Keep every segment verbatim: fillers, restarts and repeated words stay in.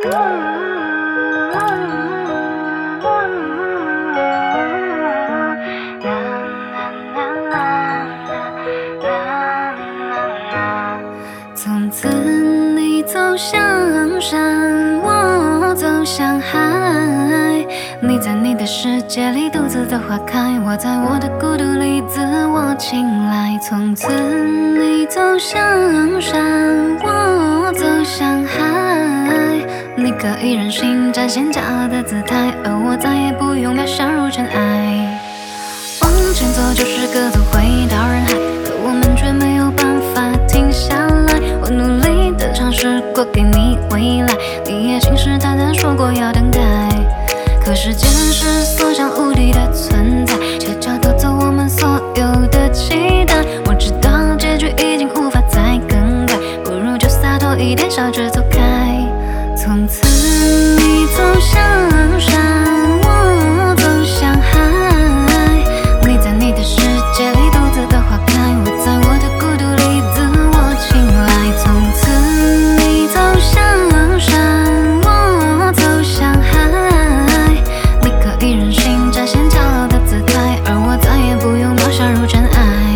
从此你走向山，我走向海。你在你的世界里独自的花开，我在我的孤独里自我青睐。从此你走向山，我走向海。你可以任性展现骄傲的姿态，而我再也不用渺小如尘埃。往前走就是各自回到人海，可我们却没有办法停下来。我努力的尝试过给你未来，你也信誓旦旦说过要等待。可时间是所向无敌的存在，却叫夺走我们所有的期待。我知道结局已经无法再更改，不如就洒脱一点，笑着走开。从此你走向山，我走向海。你在你的世界里独自的花开，我在我的孤独里自我青睐。从此你走向山，我走向海。你可以任性展现骄傲的姿态，而我再也不用渺小如尘埃。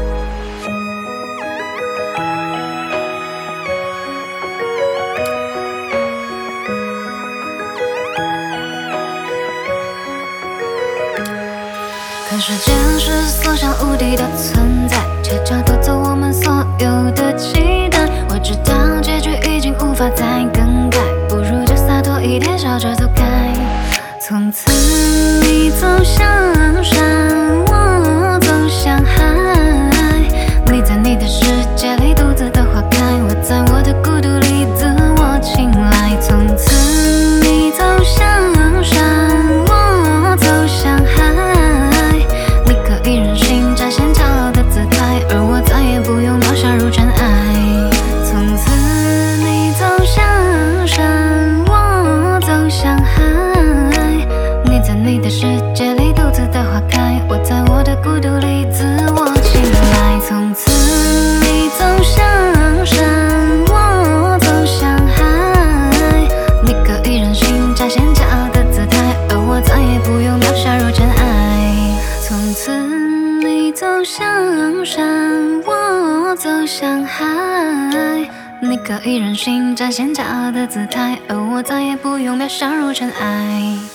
可时间是所向无敌的存在，却叫夺走我们所有的期待。我知道结局已经无法再更改，不如就洒脱一点，笑着走开。从此你走向山，我走向海。你在你的世界里独自的花开，我在我的孤独里自我青睐。从此你走向山，我走向海。你可以任性展现骄傲的姿态，而我再也不用渺小如尘埃。从此你走向山，我走向海。你在你的世界里独自的花开，我在我的孤独里自我青睐。从此你走向山，我走向海。你可以任性展现骄傲的姿态，而我再也不用渺小如尘埃。从此你走向山，我走向海。你可以任性展现骄傲的姿态，而我再也不用渺小如尘埃。